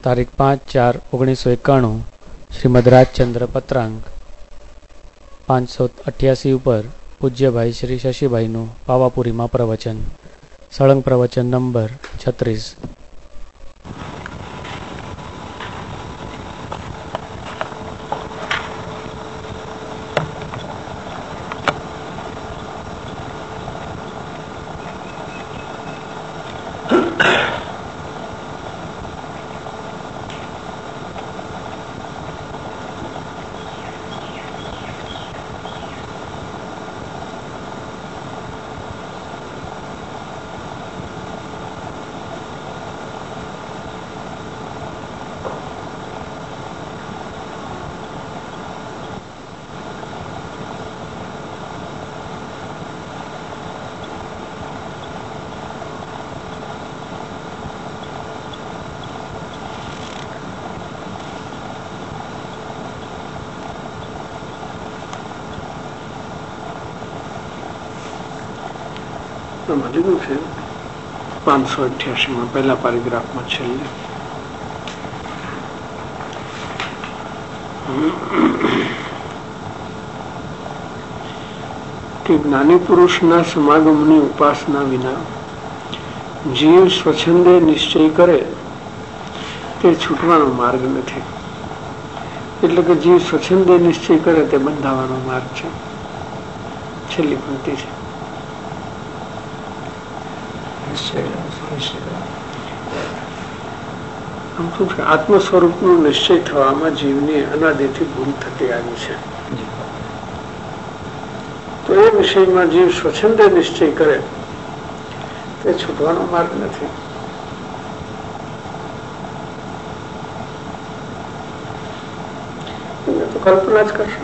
તારીખ 5/4/1991 શ્રીમદ રાજચંદ્ર પત્રાંક 588 ઉપર પૂજ્યભાઈ શ્રી શશીભાઈનું પાવાપુરીમાં પ્રવચન. સળંગ પ્રવચન નંબર 36. લીધું છે 588 પહેલા પેરેગ્રાફમાં છેલ્લે કે જ્ઞાની પુરુષના સમાગમની ઉપાસના વિના જીવ સ્વચ્છંદે નિશ્ચય કરે તે છૂટવાનો માર્ગ નથી. એટલે કે જીવ સ્વચ્છંદે નિશ્ચય કરે તે બંધાવાનો માર્ગ છે. છેલ્લી પંક્તિ છે. આમ શું છે, આત્મ સ્વરૂપનો નિશ્ચય થવામાં જીવની અનાદિથી ભૂલ થતી આવી છે. તો એ વિષયમાં જીવ સ્વચ્છંદે નિશ્ચય કરે તે છૂટવાનો માર્ગ નથી. તો કલ્પના જ કરશે.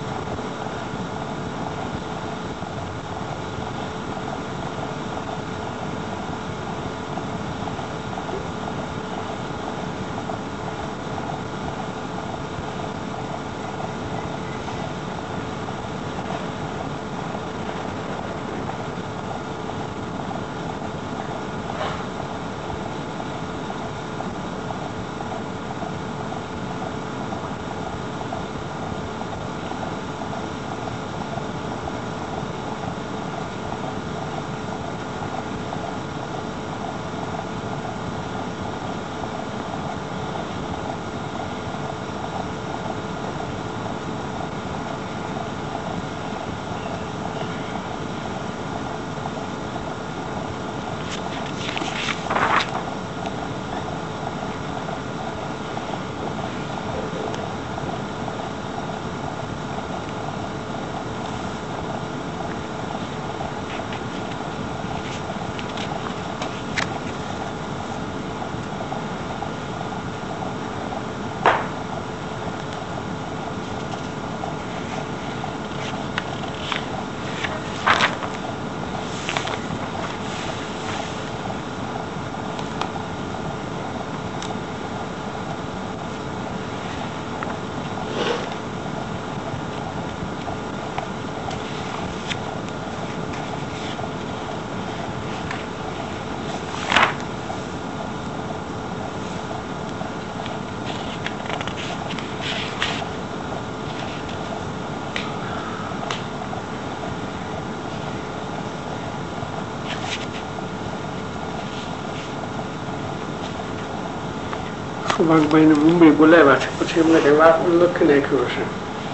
સુભાષભાઈ ને મુંબઈ બોલાવ્યા છે. પછી એમને કઈ વાત લખી નાખ્યું હશે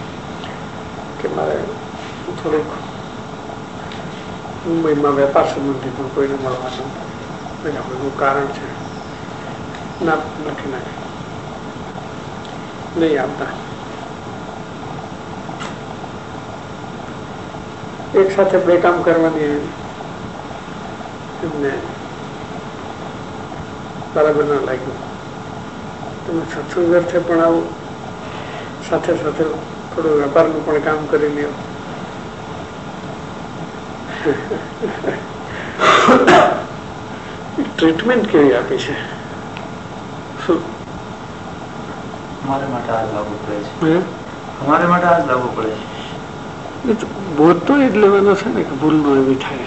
કે મારે થોડુંક મુંબઈમાં વેપાર સંબંધી પણ કોઈને મળવાનું બધું કારણ છે. ના લખી નાખે નહીં આવતા. એક સાથે બે કામ કરવાની એમને બરાબર ના લાગ્યું. તમે સત્સંગ અર્થે પણ આવો, સાથે સાથે થોડું વેપારનું પણ કામ કરી લ્યો. ટ્રીટમેન્ટ કેવી આપી છે? શું અમારે માટે આ લાગુ પડે છે? અમારે માટે આ લાગુ પડે છે. બોધ તો એ જ લેવાનો છે ને કે ભૂલ નો એવી થાય.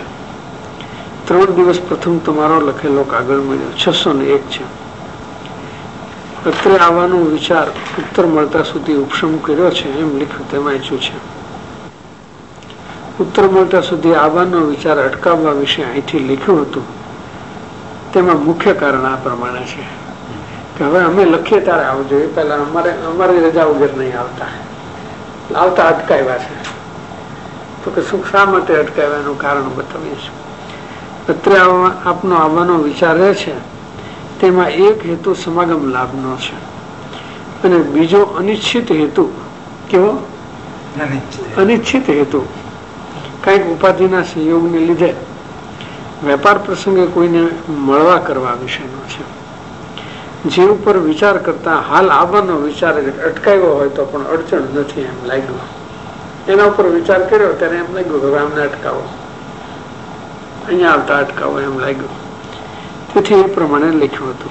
3 દિવસ પ્રથમ તમારો લખેલો કાગળ મળ્યો, 601 છે. અત્રે આવવાનો વિચાર ઉત્તર મળતા સુધી ઉપશમ કર્યો છે એમ લખ્યું. તેમાં વાંચ્યું છે ઉત્તર મળતા સુધી આવવાનો વિચાર અટકાવવા વિશે અહીંથી લખ્યું હતું. તેમાં મુખ્ય કારણ આ પ્રમાણે છે કે હવે અમે લખીએ ત્યારે આવજો, એ પહેલા અમારી રજા વગર નહીં આવતા અટકાવ્યા છે. તો કે શું શા માટે અટકાવ્યાનું કારણ બતાવીએ છીએ. અત્રે આપનો આવવાનો વિચાર છે તેમાં એક હેતુ સમાગમ લાભનો છે અને બીજો અનિશ્ચિત હેતુ. કેવો? અનિશ્ચિત હેતુ કઈક ઉપાધિના સંયોગને લીધે વેપાર પ્રસંગે કોઈને મળવા કરવા વિશેનો છે. જે ઉપર વિચાર કરતા હાલ આવવાનો વિચાર અટકાવ્યો હોય તો પણ અડચણ નથી એમ લાગ્યું. એના ઉપર વિચાર કર્યો ત્યારે એમ લાગ્યું કે આમને અટકાવો, અહીંયા આવતા અટકાવો એમ લાગ્યું. તેથી એ પ્રમાણે લખ્યું હતું.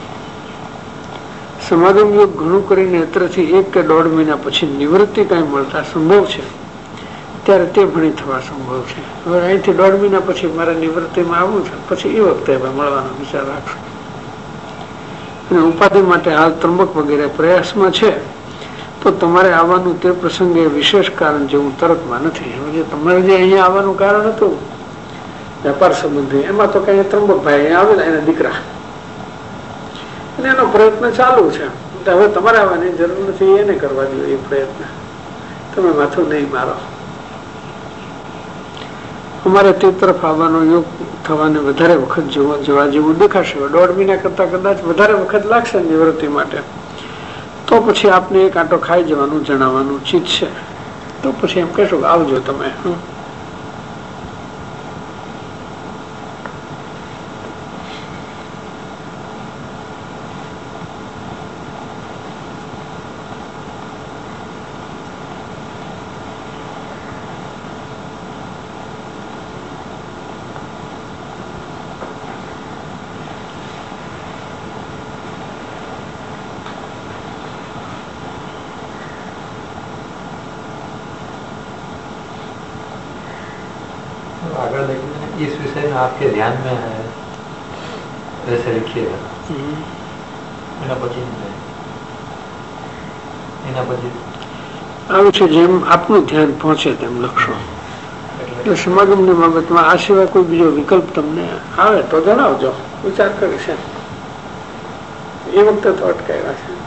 સમાગમ યોગ ઘણું કરીને અત્રથી 1 કે 1.5 મહિના પછી નિવૃત્તિ કઈ મળતા સંભવ છે ત્યારે તે ભણી થવા સંભવ છે. હવે અહીંથી 1.5 મહિના પછી મારે નિવૃત્તિમાં આવવું છે, પછી એ વખતે મળવાનો વિચાર રાખશું. અને ઉપાધિ માટે હાલ ત્રંબક વગેરે પ્રયાસમાં છે તો તમારે આવવાનું તે પ્રસંગે વિશેષ કારણ જેવું તરતમાં નથી. તમારે જે અહીંયા આવવાનું કારણ હતું વેપાર સંબંધી, એમાં તો કઈ ત્રંબકભાઈ અહીંયા આવેલા એના દીકરા, અને એનો પ્રયત્ન ચાલુ છે. હવે તમારે આવવાની જરૂર નથી, એને કરવા જોઈએ એ પ્રયત્ન. તમે માથું નહીં મારો. અમારે તે તરફ આવવાનો યોગ થવાને વધારે વખત જોવા જેવું દેખાશે. 1.5 મહિના કરતા કદાચ વધારે વખત લાગશે નિવૃત્તિ માટે. તો પછી આપને એક આંટો ખાઈ જવાનું જણાવવાનું ચિત્ત છે. તો પછી એમ કહેશો કે આવજો તમે. इस विषय में आपके ध्यान में है वैसे लिखिएगा. આવું છે જેમ આપનું ધ્યાન પહોંચે તેમ લખશો. એટલે સમાગમની બાબતમાં આ સિવાય કોઈ બીજો વિકલ્પ તમને આવે તો જણાવજો, વિચાર કરીશ. એ વખતે તો અટકાવ્યા છે.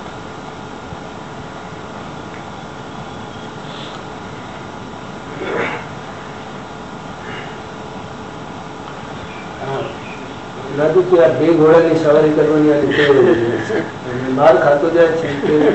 દાદુ કે આ 2 ઘોડાની સવારી કરવાની આ રીતે માર ખાતો જાય છે.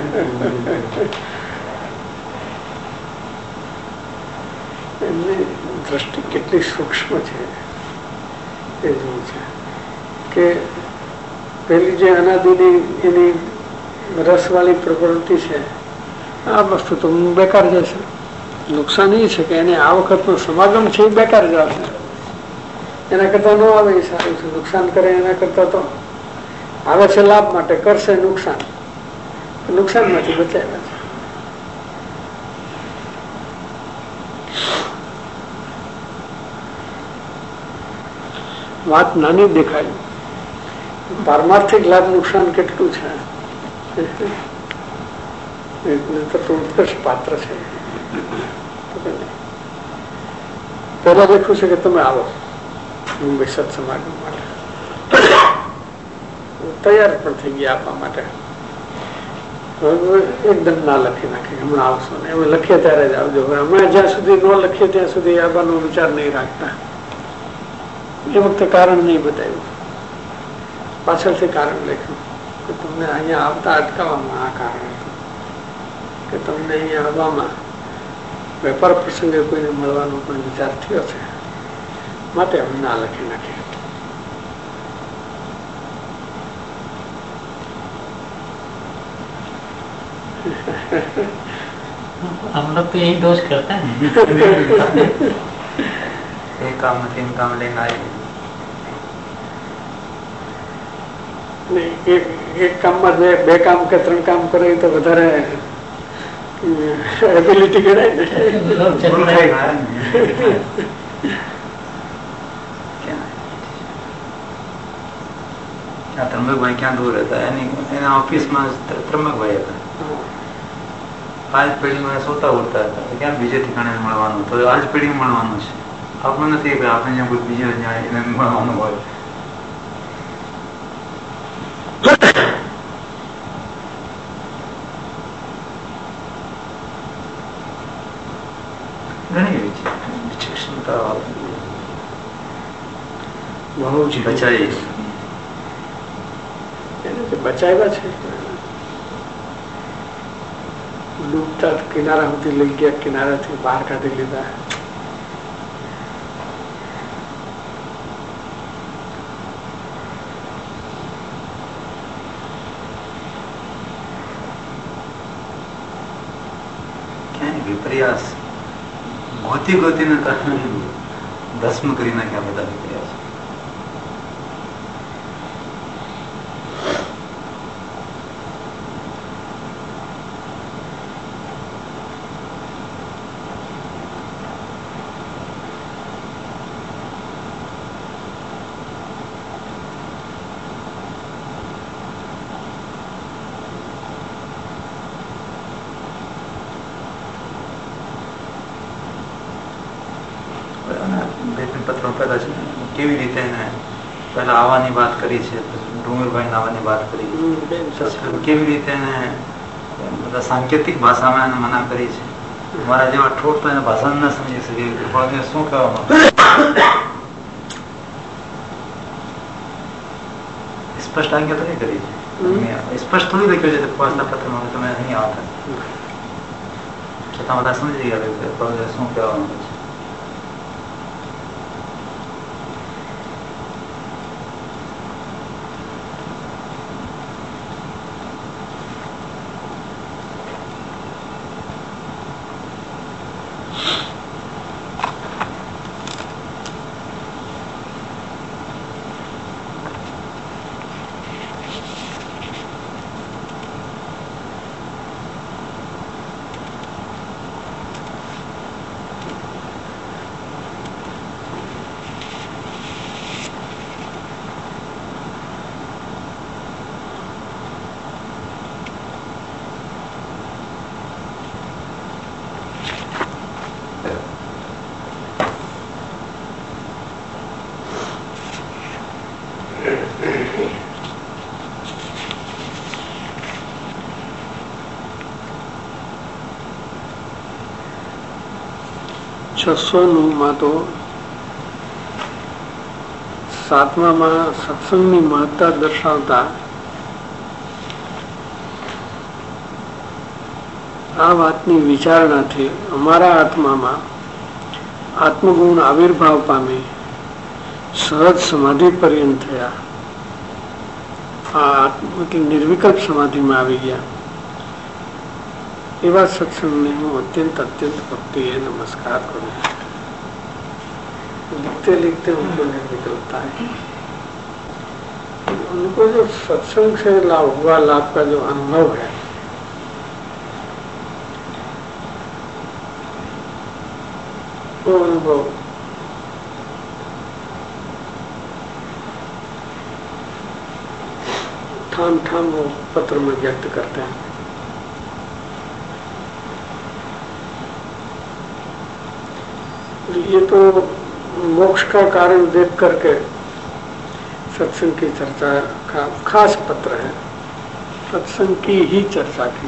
એમની દ્રષ્ટિ કેટલી સૂક્ષ્મ છે એ જોવું છે કે પેલી જે અનાદિની એની રસવાળી પ્રવૃત્તિ છે આ વસ્તુ તો બેકાર જશે. નુકસાન એ છે કે એને આ વખતનો સમાગમ છે એ બેકાર જશે. એના કરતા ન આવે એ સારું છે. નુકસાન કરે એના કરતા તો આવે છે લાભ માટે, કરશે નુકસાન માંથી બચાવ્યા છે. વાત નાની દેખાય, પારમાર્થિક લાભ નુકસાન કેટલું છે. ઉત્કર્ષ પાત્ર છે. પેલા દેખ્યું છે કે તમે આવો મુંબઈ સત્સમાગમ માટે, તૈયાર પણ થઈ ગયા આપવા માટે. એકદમ ના લખી નાખી હમણાં આવશો ને, એમ લખીએ ત્યારે જ આવજો. હમણાં જ્યાં સુધી ન લખીએ ત્યાં સુધી આવવાનો વિચાર નહીં રાખતા. એ વખતે કારણ નહીં બતાવ્યું, પાછળથી કારણ લખ્યું કે તમને અહીંયા આવતા અટકાવવામાં આ કારણ હતું કે તમને અહીંયા આવવામાં વેપાર પ્રસંગે કોઈને મળવાનો પણ વિચાર થયો છે, માટે અમે ના લખી નાખી. हम लोग तो यही दोष करते हैं. एक काम तीन काम लेना आए. એક કામમાં 2 કામ કે 3 કામ કરે તો વધારે એબિલિટી ગણાય ને. ત્રંબક ભાઈ ક્યાં દૂર હતા, એના ઓફિસમાં ત્રંબક ભાઈ હતા. આજ પેઢીમાં સોતા ઉઠતા હતા, ક્યાં બીજે ઠેકાણે મળવાનું, તો આજ પેઢી મળવાનું છે. આપણું નથી કે આપણે જ્યાં કોઈ બીજે જ્યાં એને મળવાનું હોય. ઘણી વિચક્ષણતા બહુ જ બચાવી બચાવ્યા છે. ડૂબતા કિનારા સુધી લઈ ગયા, કિનારાથી બહાર કાઢી લીધા. ક્યાંય વિપર્યાસ ગોતી ગોતીને ભસ્મ કરી નાખ્યા બધા વિપર્યાસ. પત્રો પહેલા છે કેવી રીતે એને પહેલા આવવાની વાત કરી છે, ડુંગરભાઈ આવવાની વાત કરી, કેવી રીતે એને બધા સાંકેતિક ભાષામાં એને મના કરી છે. મારા જેવા ઠોઠ તો એને ભાષા ના સમજી શકે પણ શું કહેવામાં સ્પષ્ટ આજ્ઞા તો નહીં કરી છે, સ્પષ્ટ થોડી લખ્યું છે પ્રવાસના પત્રમાં તમે નહીં આવતા, છતાં બધા સમજી ગયા શું કહેવાનું છે. માં તો 7માં સત્સંગની મહત્તા દર્શાવતા આ વાતની વિચારણાથી અમારા આત્મામાં આત્મગુણ આવિર્ભાવ પામી સહજ સમાધિ પર્યંત થયા. આ નિર્વિકલ્પ સમાધિમાં આવી ગયા. એવા सत्संग હું અત્યંત भक्ति नमस्कार करूँ. लिखते लिखते उनको निकलता है. उनको जो सत्संग से हुआ लाभ का जो अनुभव है वो अनुभव ठाम ठाम वो पत्र में व्यक्त करते हैं. ये तो मोक्ष का कारण देख करके सत्संग की चर्चा का खास पत्र है. सत्संग की ही चर्चा की.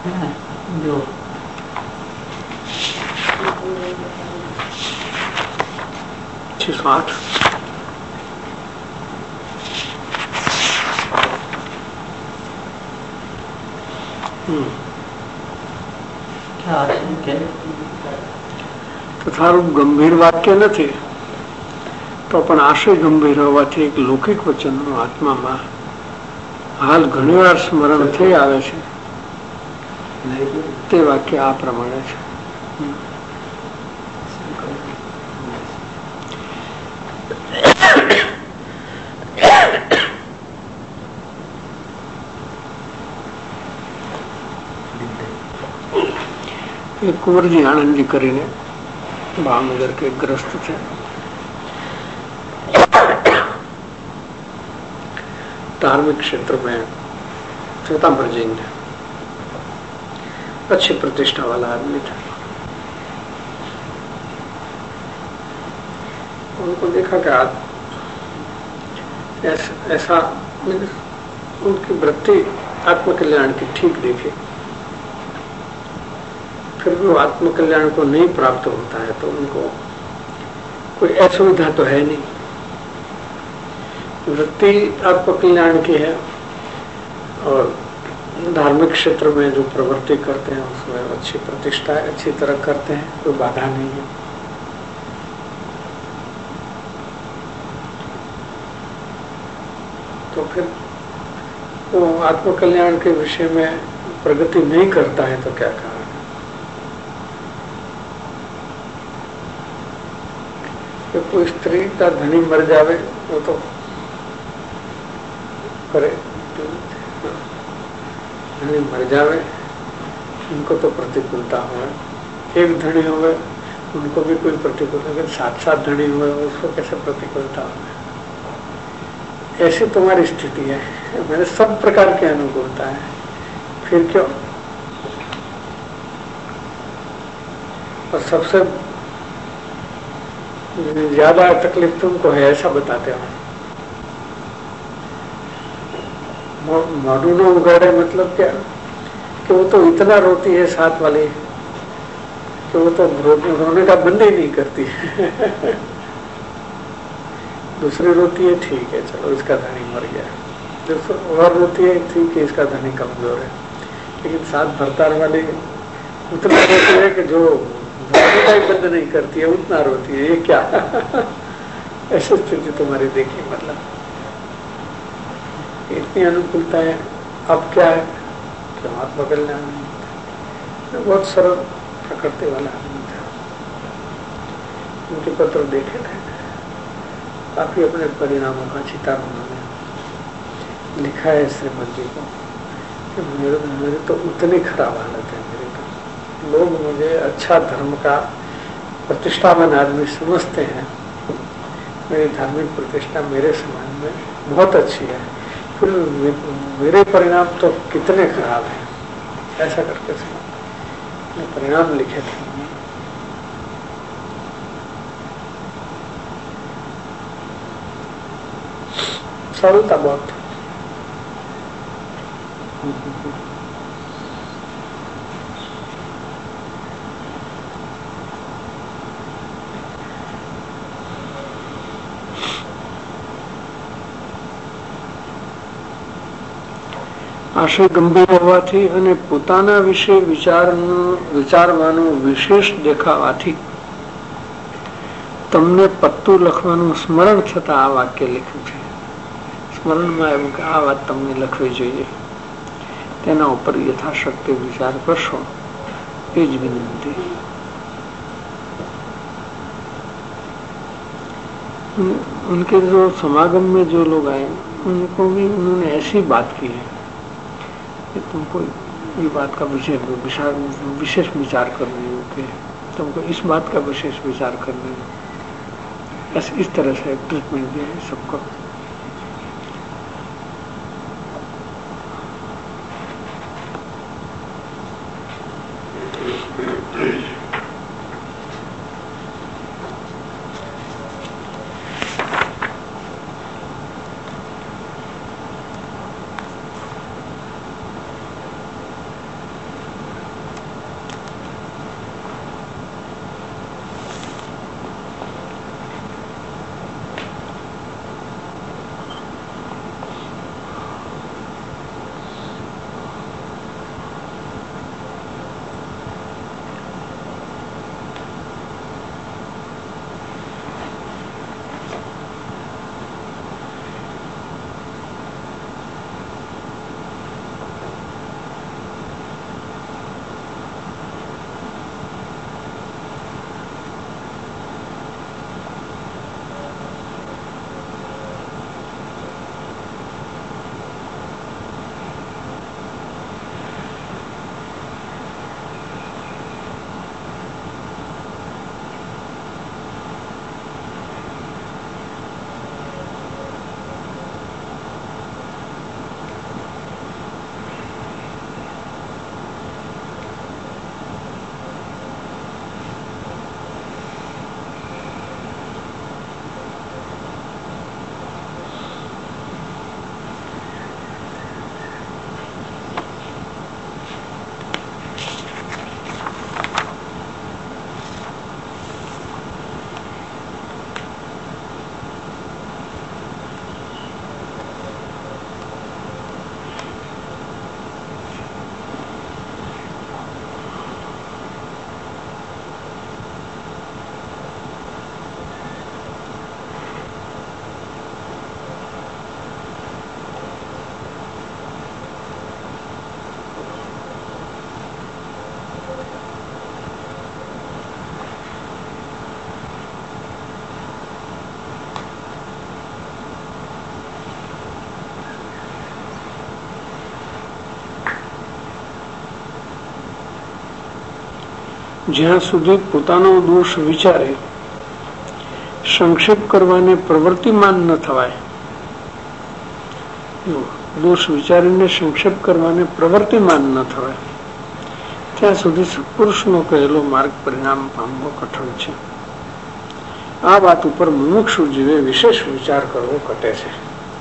हाँ, जो 608 क्या आशय के તથારૂપ ગંભીર વાક્ય નથી તો પણ આશય ગંભીર હોવાથી એક લૌકિક વચનનું આત્મામાં હાલ ઘણીવાર સ્મરણ થઈ આવે છે. તે વાક્ય આ પ્રમાણે છે. कुंवरजी आनंद जी કરીને भावनगर के ग्रस्त थे. धार्मिक क्षेत्र में श्वेतांबर जैन थे, अच्छी प्रतिष्ठा वाला आदमी था. उनको देखा कि ऐसा उनकी वृत्ति आत्मकल्याण की ठीक देखी, फिर भी वो आत्मकल्याण को नहीं प्राप्त होता है तो उनको कोई असुविधा तो है नहीं. वृत्ति आत्मकल्याण की है और धार्मिक क्षेत्र में जो प्रवृत्ति करते हैं उसमें अच्छी प्रतिष्ठा अच्छी तरह करते हैं, कोई बाधा नहीं है. तो फिर वो आत्मकल्याण के विषय में प्रगति नहीं करता है तो क्या कारण? कोई स्त्री का धनी मर जावे वो तो करे, धनी मर जावे उनको तो प्रतिकूलता हो. एक धनी हुए उनको भी कोई प्रतिकूलता, लेकिन साथ साथ धनी हुए उसको कैसे प्रतिकूलता हो? ऐसी तुम्हारी स्थिति है, मेरे सब प्रकार की अनुकूलता है, फिर क्यों? और सबसे ज्यादा तकलीफ तुमको है ऐसा बताते हो. माडू न उगाड़े मतलब क्या कि वो तो इतना रोती है साथ वाली कि वो तो रोने का बंद ही नहीं करती. दूसरी रोती है ठीक है चलो इसका धनी मर गया, दूसरी और रोती है ठीक है इसका धनी कमजोर है, लेकिन साथ भरतार वाली उतना रोती है कि जो का बंद नहीं करती है उतना रोती है. ये क्या ऐसी स्थिति तुम्हारी देखी, मतलब इतनी अनुकूलता है. अब क्या है कि आत्मकल्याण बहुत सरल प्रकृति वाला आदमी था. उनके पत्र देखे थे, काफी अपने परिणामों का चितार उन्होंने लिखा है श्रीमद जी को कि मेरे तो उतनी खराब हालत है, मेरी तो लोग मुझे अच्छा धर्म का प्रतिष्ठावान आदमी समझते हैं, मेरी धार्मिक प्रतिष्ठा मेरे समाज में बहुत अच्छी है, फिर मेरे परिणाम तो कितने खराब हैं. ऐसा करके परिणाम लिखे थे. सरलता बहुत. આશય ગંભીર હોવાથી અને પોતાના વિશે વિચારવાનું વિશેષ દેખાવાથી તમને પત્તું લખવાનું સ્મરણ થતા આ વાક્ય લખ્યું છે. સ્મરણમાં આવ્યું કે આ વાત તમને લખવી જોઈએ, તેના ઉપર યથાશક્તિ વિચાર કરશો એ જ વિનંતી. उनके जो समागम में जो लोग आए उनको भी उन्होंने ऐसी बात की है कि तुमको ये बात का विशेष विचार करनी होती है, तुमको इस बात का विशेष विचार करना है. इस तरह से ट्रीटमेंट दिया है सबको. જ્યાં સુધી પોતાનો દોષ વિચારે સંક્ષેપ કરવાને પ્રવૃત્તિમાન ન થવાય, દોષ વિચારીને સંક્ષેપ કરવાને પ્રવૃત્તિમાન ન થવાય, ત્યાં સુધી સત્પુરુષનો કહેલો માર્ગ પરિણામ પામવો કઠણ છે. આ વાત ઉપર મુમુક્ષુ જીવે વિશેષ વિચાર કરવો ઘટે છે.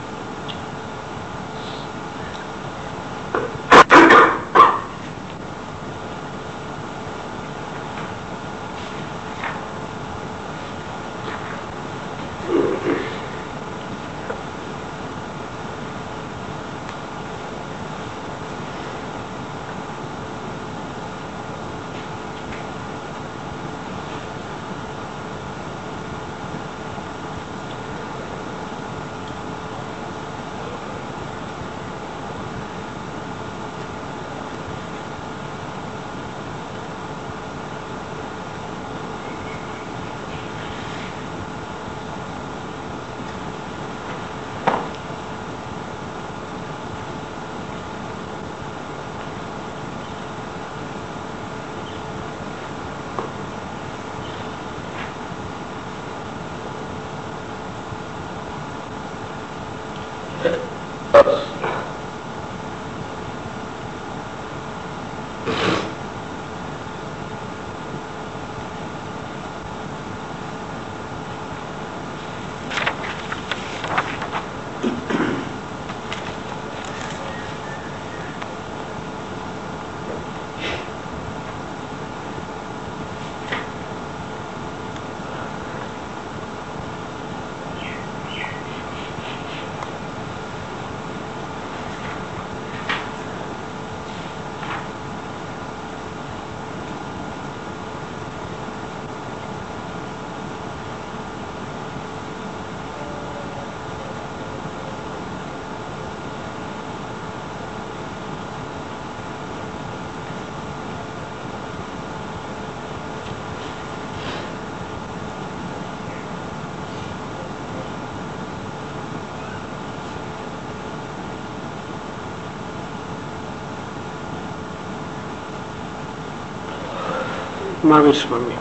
મહાવીર સ્વામી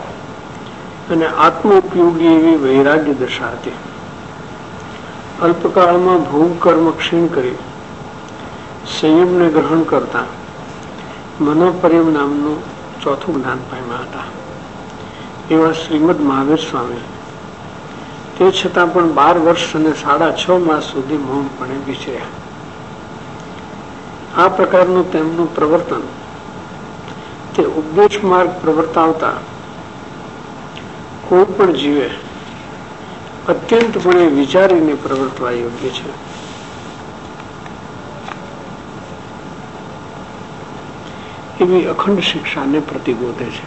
અને આત્મ ઉપયોગી એવી વૈરાગ્ય દશા હતી. અલ્પકાળમાં ભોગ કર્મ ક્ષીણ કરી સંયમને ગ્રહણ કરતા મનોપર્યમ નામનું ચોથું જ્ઞાન પામ્યા હતા. એવા શ્રીમદ મહાવીર સ્વામી તે છતાં પણ 12 વર્ષ અને 6.5 માસ સુધી મૌનપણે વિચર્યા. આ પ્રકારનું તેમનું પ્રવર્તન તે ઉપદેશ માર્ગ પ્રવર્તાવતા કોઈ પણ જીવે અત્યંતપણે વિચારીને પ્રવર્તવા યોગ્ય છે. એવી અખંડ શિક્ષાને પ્રતિબોધે છે.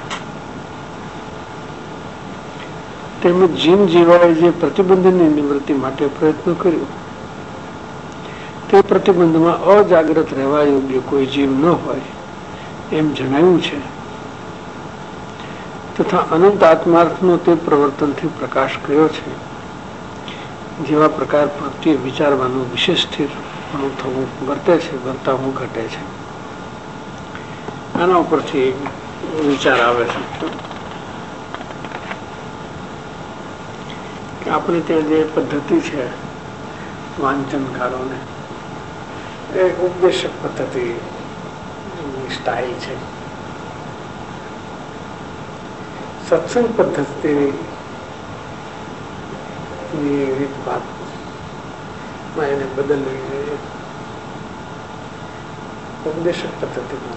તેમજ જીન જીવાએ જે પ્રતિબંધની નિવૃત્તિ માટે પ્રયત્ન કર્યો તે પ્રતિબંધમાં અજાગ્રત રહેવા યોગ્ય કોઈ જીવ ન હોય એમ જણાવ્યું છે. તથા અનંત આત્માર્થનો તે પ્રવર્તનથી પ્રકાશ કર્યો છે. જેવા પ્રકાર પ્રત્યે વિચારવાનું વિશેષ સ્થિર થવું વર્તે છે, વર્તાવું ઘટે છે. આના ઉપરથી વિચાર આવે છે કે આપણે ત્યાં જે પદ્ધતિ છે વાંચનકારોને એ ઉપદેશક પદ્ધતિ સ્ટાઇલ છે. સત્સંગ પદ્ધતિની રીતભાતમાં એને બદલવી જોઈએ. ઉપદેશક પદ્ધતિમાં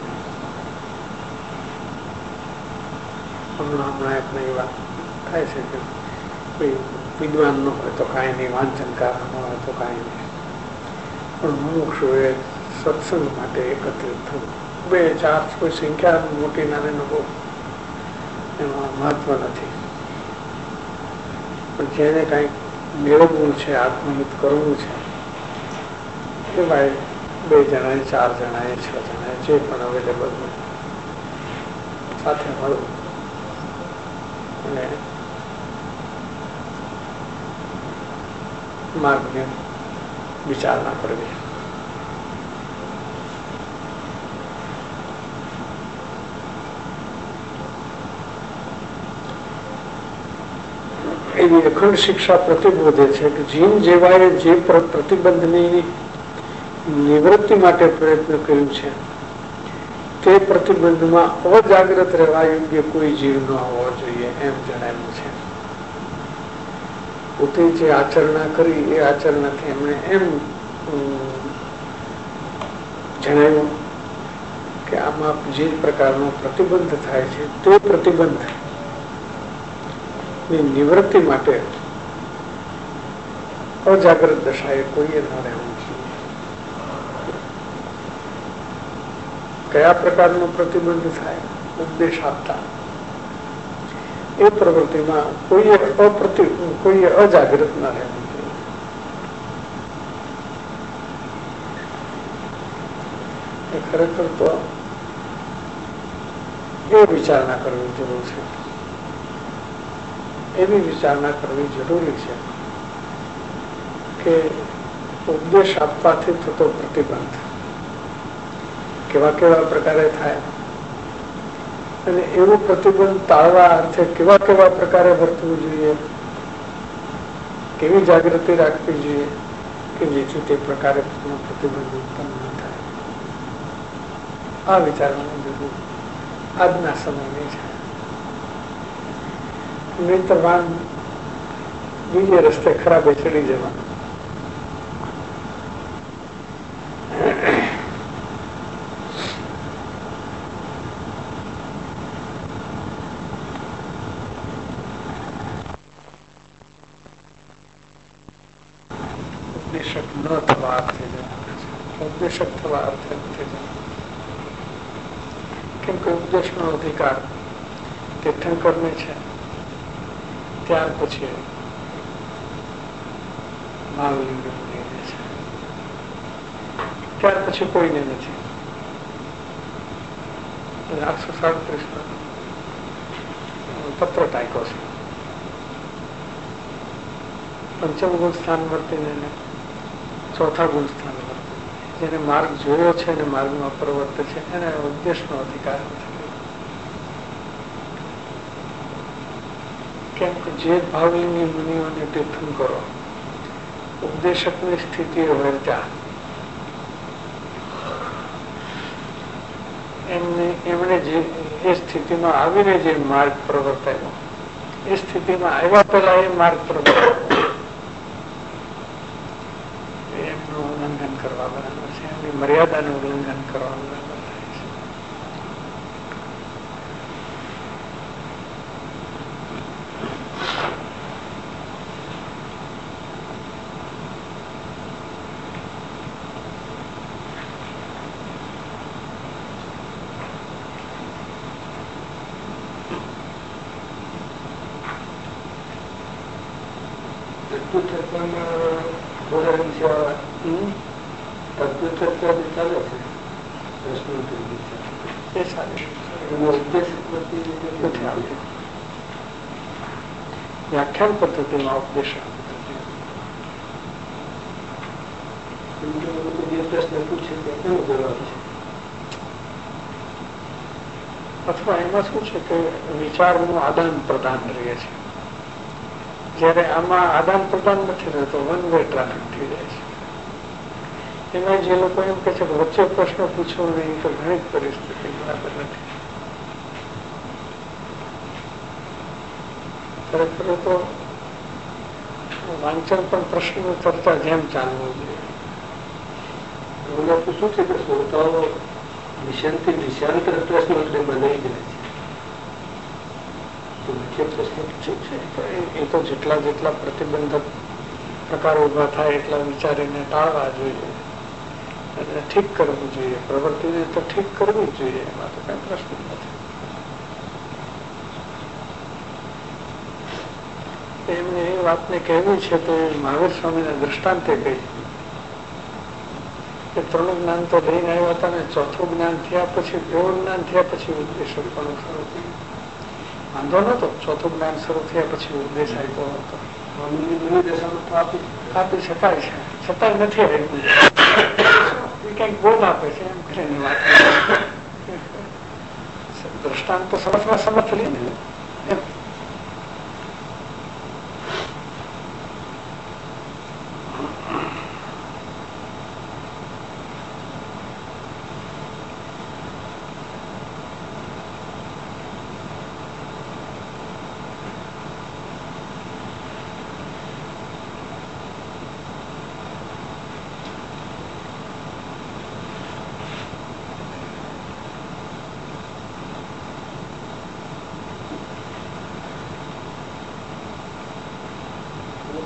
હમણાં એક નવી વાત થાય છે કે કોઈ વિદ્વાન ન હોય તો કાંઈ નહીં, વાંચનકાર ન હોય તો કાંઈ નહીં, પણ મુમુક્ષુએ સત્સંગ માટે એકત્રિત થવું. 2-4 કોઈ સંખ્યા મોટી નાની ન બહુ એમાં મહત્વ નથી, પણ જેને કંઈક મેળવવું છે, આત્મહિત કરવું છે એ ભાઈ 2 જણાએ 4 જણાએ 6 જણાએ જે પણ અવેલેબલ હોય સાથે મળવું અને માર્ગની વિચારણા કરવી. એવી અખંડ શિક્ષા પ્રતિબોધે છે કે જીવ જેવાએ જે પ્રતિબંધની નિવૃત્તિ માટે પ્રયત્ન કર્યું છે તે પ્રતિબંધમાં અજાગ્રત રહેવા યોગ્ય કોઈ જીવ ન હોવો જોઈએ એમ જણાવ્યું છે. પોતે જે આચરણા કરી એ આચરણાથી એમણે એમ જણાવ્યું કે આમાં જે પ્રકારનો પ્રતિબંધ થાય છે તે પ્રતિબંધ ની નિવૃત્તિ માટે અજાગ્રત દશાએ કોઈએ ન રહેવું જોઈએ. કયા પ્રકારનો પ્રતિબંધ થાય? ઉપદેશ આપતા એ પ્રવૃત્તિમાં કોઈએ અજાગ્રત ન રહેવું જોઈએ. ખરેખર તો એ વિચારણા કરવી જરૂર છે. એવી વિચારણા કરવી જરૂરી છે કે ઉપદેશ આપવાથી થતો પ્રતિબંધ કેવા કેવા પ્રકારે થાય અને એવું પ્રતિબંધ ટાળવા અર્થે કેવા કેવા પ્રકારે વર્તવું જોઈએ, કેવી જાગૃતિ રાખવી જોઈએ કે જેથી તે પ્રકારે પ્રતિબંધ ઉત્પન્ન ન થાય. આ વિચારવાની જરૂર આજના સમયની છે. નહીતર વાન બીજે રસ્તે ખરાબે ચડી જવાનું. ઉપદેશક ન થવા અર્થે જવાનું છે. ઉપદેશક થવા અર્થે નથી જવાનું. કેમ કે ઉપદેશનો અધિકાર તીર્થંકરને છે, ત્યાર પછી મહાવીર છે, ત્યાર પછી કોઈને નથી. 837 પત્ર ટાંક્યો છે. પંચમ ગુણ સ્થાન વર્તીને ચોથા ગુણ સ્થાન વર્તે, જેને માર્ગ જોયો છે અને માર્ગમાં પ્રવર્તે છે એને ઉપદેશનો અધિકાર નથી. કેમ કે જે ભાવની મુનિઓને તીર્થંકરો ઉપદેશકની સ્થિતિએ વર્ત્યા એમણે જે એ સ્થિતિમાં આવીને જે માર્ગ પ્રવર્તાયો એ સ્થિતિમાં આવ્યા પહેલા એ માર્ગ પ્રવર્તાયો એમનું ઉલ્લંઘન કરવા બરાબર છે. એમની મર્યાદાનું ઉલ્લંઘન કરવા બરાબર થાય છે. વ્યાખ્યાન પદ્ધતિમાં ઉપદેશ અથવા એમાં શું છે કે વિચારનું આદાન પ્રદાન રહે છે. જયારે આમાં આદાન પ્રદાન નથી રહેતો, વન વે ટ્રાફિક થઈ જાય છે. એમાં જે લોકો એમ કે છે કે વચ્ચે પ્રશ્ન પૂછવો નહીં તો ઘણી પરિસ્થિતિ બરાબર નથી. ખરેખર તો વાંચન પણ પ્રશ્ન ચર્ચા જેમ ચાલવું જોઈએ. શું છે કે શ્રોતાઓ નિશાંતિ નિશાંત પ્રશ્નો એટલે બનાવી દે છે. એ તો જેટલા જેટલા પ્રતિબંધક પ્રકાર ઉભા થાય એટલા વિચારીને ટાળવા જોઈએ અને ઠીક કરવું જોઈએ. પ્રવૃત્તિને તો ઠીક કરવી જ જોઈએ, એમાં તો કઈ પ્રશ્ન નથી. એમને એ વાતને કહેવી છે તો મહાવીર સ્વામીના દ્રષ્ટાંતે કહી કે 3 જ્ઞાન તો લઈને આવ્યા હતા ને 4થું જ્ઞાન થયા પછી 2 જ્ઞાન થયા પછી ઉપદેશ પણ શરૂ થયો. વાંધો નતો, 4થું જ્ઞાન શરૂ થયા પછી ઉપદેશ આપ્યો હતો. આપી શકાય છે, છતાં નથી આવ્યું. કઈક બોધ આપે છે એમ કરીને વાત. દ્રષ્ટાંત તો સમજમાં સમજ લઈને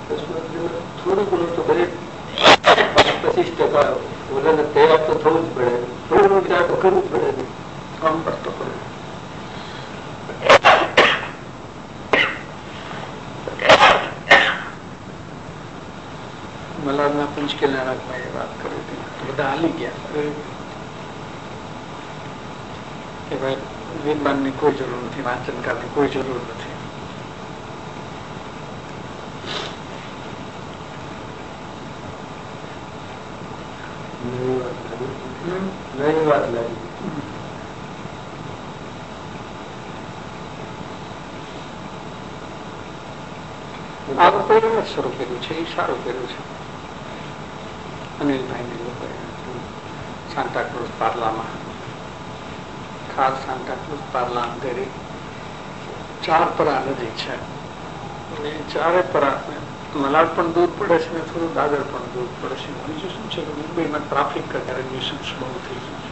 થોડું ઘણું તો દરેક 25% ઓલાને તૈયાર તો થવું જ પડે, થોડું ઘણું વિચાર તો કરવું જ પડે, કામ કરતો પડે. મલાડના પંચકેલ નારાયણભાઈએ વાત કરી હતી, બધા હાલી ગયા કે ભાઈ વિદ્વાનની કોઈ જરૂર નથી, વાંચનકારની કોઈ જરૂર નથી. નવી વાત લાગી. આ વખતે એમ જ શરૂ કર્યું છે, એ સારું કર્યું છે. અનિલભાઈને લોકોએ સાન્ટાક્રુઝ પાર્લામાં, ખાસ સાન્ટાક્રુઝ પાર્લા અંધેરી 4 પરા નજીક છે, અને 4 પરા મલાડ પણ દૂર પડે છે ને થોડું દાદર પણ દૂર પડે છે. બીજું શું છે કે મુંબઈમાં ટ્રાફિક અત્યારે ન્યુસન્સ બહુ થઈ ગયું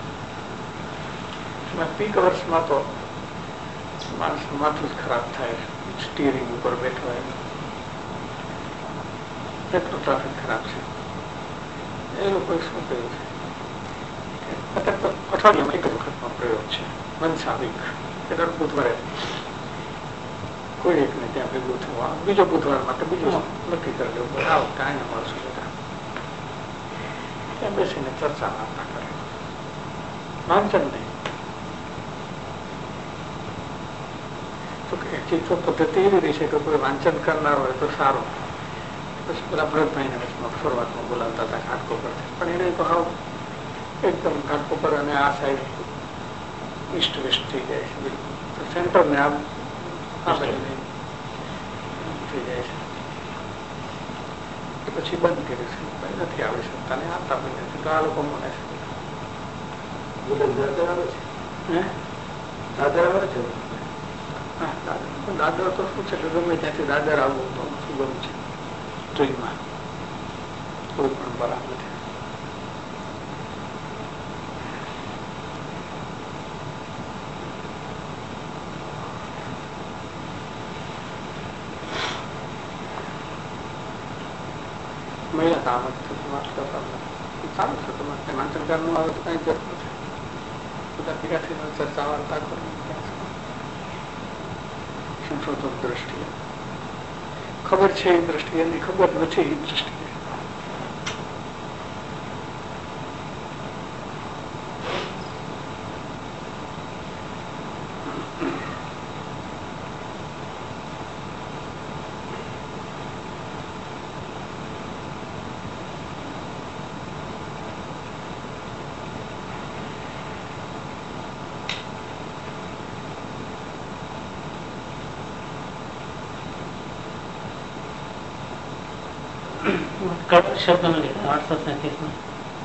છે. પીક વર્ષમાં તો માણસનું માથું જ ખરાબ થાય, સ્ટીયરિંગ ઉપર બેઠો હોય એટલું ટ્રાફિક ખરાબ છે. એ લોકોએ શું કર્યું છે, અત્યારે તો અઠવાડિયામાં એક જ વખતનો પ્રયોગ છે, મનસાવિક કે દર બુધવારે કોઈ એકને ત્યાં ભેગું થવા, બીજો બુધવાર માટે બીજું નક્કી કરી દેવું, આવો કાંઈ મળશું બધા ત્યાં બેસીને ચર્ચા વાર્તા કરે, વાંચન નહીં. તો ચિત્રો પદ્ધતિ એવી રહી છે કે કોઈ વાંચન કરનાર હોય તો સારું. પછી પેલા ભરતભાઈને શરૂઆતમાં બોલાવતા હતા ઘાટકોપર, પણ એને તો હાવ એકદમ ઘાટકોપર અને આ સાઈડ ઈસ્ટ વેસ્ટ થઈ જાય છે, બિલકુલ સેન્ટર ને આ બાજુ થઈ જાય છે. પછી બંધ કર્યું છે, નથી આવી શકતા ને આવતા પણ નથી. તો આ લોકો મને દાદર તો શું છે કે ગમે ત્યાંથી દાદર આવવું તો સુગમ છે ટ્રેનમાં, કોઈ પણ બરાબર નથી. મહિલા કામ જ સારું છે, તમારે વાંચનકારનું આવે તો કઈ જરૂર નથી. બધા ભેગા થઈને ચર્ચા વાર્તા કરો, સંશોધક દ્રષ્ટિએ ખબર છે એ દ્રષ્ટિએ, એની ખબર નથી એ દ્રષ્ટિએ. કડક શબ્દ નો લીધા 837 માં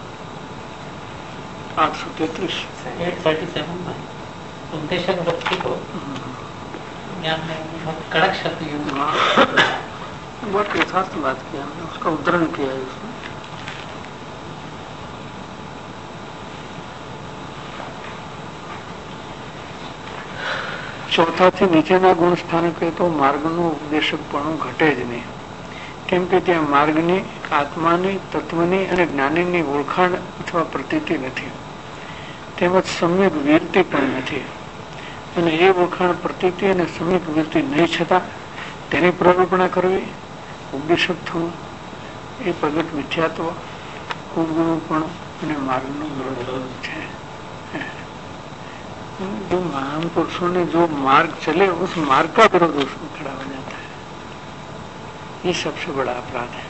833 837 में उपदेशक व्यक्ति को ज्ञान में बहुत कड़क शब्द यूज बहुत यथार्थ बात किया हमने, उसका उद्धरण किया है उसमें. ચોથાથી નીચેના ગુણ સ્થાનકે તો માર્ગનું ઉપદેશકપણું ઘટે જ નહીં, કેમ કે ત્યાં માર્ગની, આત્માની, તત્વની અને જ્ઞાનીની ઓળખાણ અથવા પ્રતીતિ નથી, તેમજ સમ્યક વીરતિ પણ નથી. અને એ ઓળખાણ, પ્રતીતિ અને સમ્યક વીરતિ નહીં છતાં તેની પ્રરૂપણા કરવી, ઉપદેશક થવું, એ પ્રગટ મિથ્યાત્વ, કુગુણપણ અને માર્ગનો વિરોધ છે. जो महान पुरुषों ने जो मार्ग चले उस मार्ग का विरोध उसमें खड़ा हो जाता है, ये सबसे बड़ा अपराध है.